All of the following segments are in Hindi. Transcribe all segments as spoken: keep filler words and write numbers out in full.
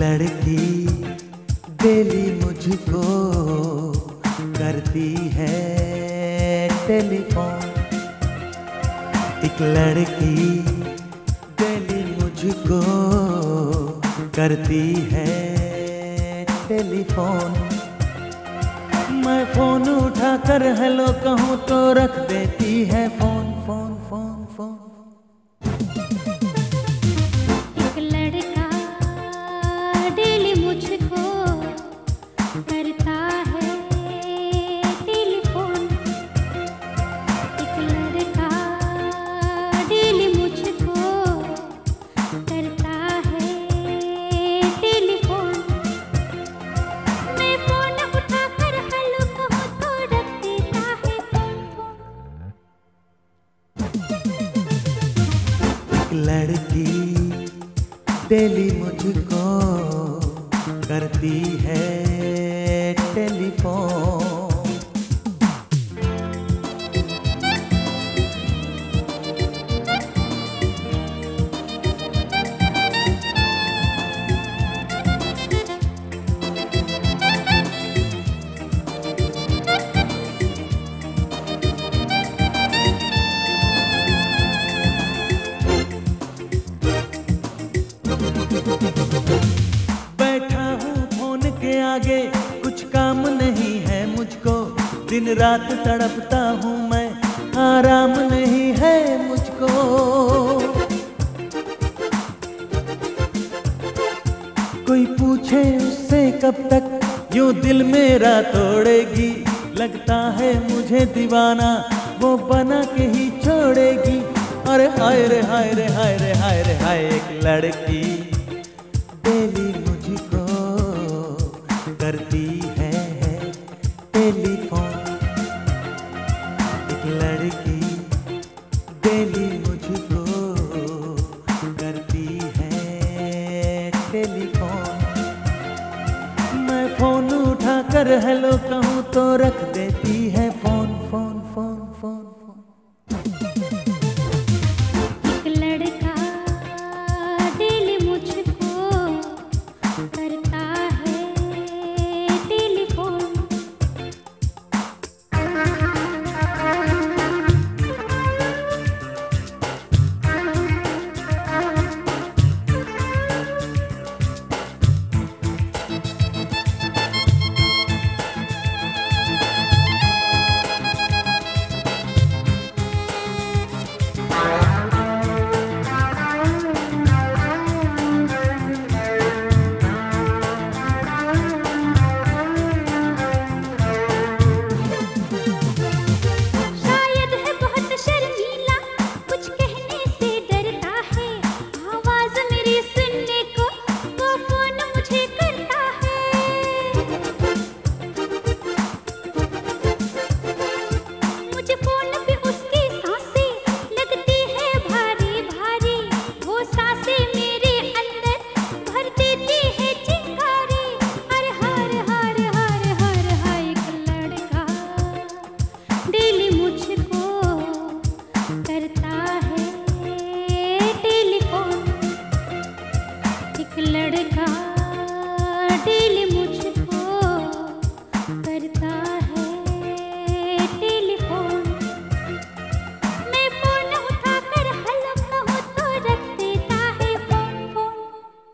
लड़की डेली मुझको करती है टेलीफोन। एक लड़की डेली मुझको करती है टेलीफोन। मैं फोन उठाकर हेलो कहूँ तो रख देती है फोन फोन फोन फोन। एक लड़का डेली मुझको करता है टेलीफोन। एक लड़का डेली मुझको करता है टेलीफोन। मैं फोन उठाकर हेलो कहूँ तो रख देता है फोन फोन। एक लड़की डेली मुझको करती है टेलीफोन। बैठा हूँ फोन के आगे, कुछ काम नहीं है मुझको। दिन रात तड़पता हूँ मैं, आराम नहीं है मुझको। कोई पूछे उससे कब तक यूं दिल मेरा तोड़ेगी। लगता है मुझे दीवाना वो बना के ही छोड़ेगी। अरे हाय रे हाय रे हाय रे हाय रे हाय। एक लड़की डेली मुझको करती है टेलीफोन। एक लड़की डेली मुझको करती है टेलीफोन। मैं फोन उठाकर हेलो कहूँ तो रख देती है phone phone phone phone phone. एक लड़का डेली मुझको करता है टेलीफोन। शायद है बहुत शर्मीला, कुछ कहने से डरता है। आवाज मेरी सुनने को वो फोन मुझे करता है। मुझे फोन पे उसकी सांसें लगती है भारी भारी। वो सांसें मेरे अंदर भर देती है चिंगारी। अरे हार हार हार हार हाय। एक लड़का डेली मुझको करता है टेलीफोन। एक लड़का डेली मुझको करता है टेलीफोन। मैं फोन उठाकर हेलो कहूँ तो रख देता है फोन फोन।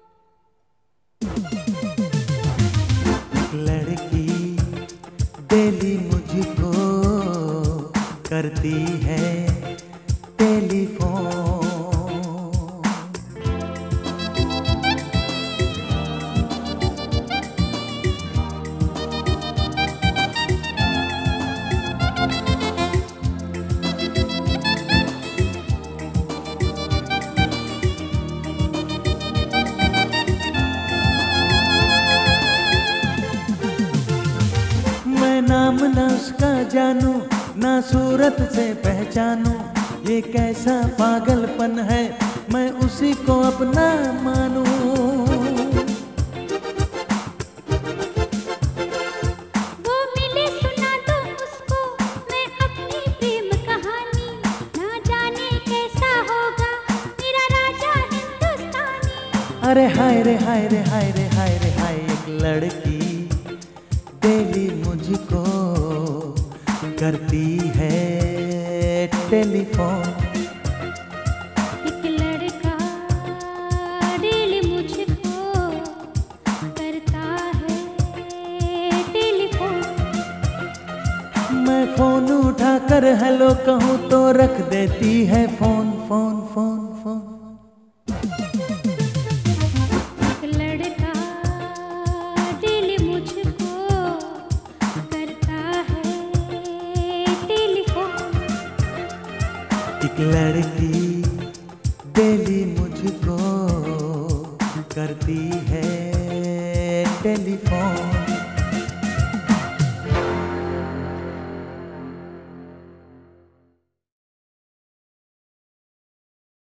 एक लड़की डेली मुझको करती है टेलीफोन। मैं नाम ना उसका जानू, ना सूरत से पहचानू। ये कैसा पागलपन है, मैं उसी को अपना मानूं। वो मिले सुना दो उसको मैं अपनी प्रेम कहानी। ना जाने कैसा होगा मेरा राजा हिंदुस्तानी। अरे हाय रे हाय रे हाय रे हाय लड़की डेली मुझको करती है टेलीफोन। एक लड़का डेली मुझको करता है टेलीफोन। मैं फोन उठाकर हेलो कहूँ तो रख देती है फोन फोन फोन फोन। एक लड़का डेली मुझको करता है टेलीफोन। एक लड़की डेली मुझको करती है टेलीफोन।